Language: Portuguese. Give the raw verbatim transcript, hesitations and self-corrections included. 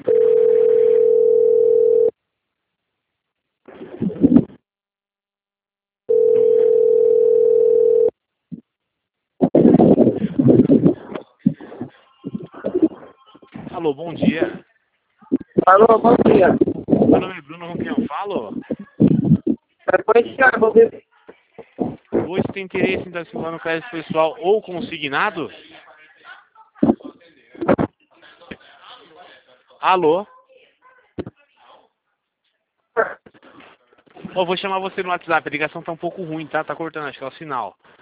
Alô, bom dia. Alô, bom dia. Meu nome é Bruno, com quem eu falo? É policial, viu? Hoje tem interesse em estar circulando crédito pessoal ou consignado? Alô? Eu vou chamar você no WhatsApp, a ligação tá um pouco ruim, tá? Tá cortando, acho que é o sinal.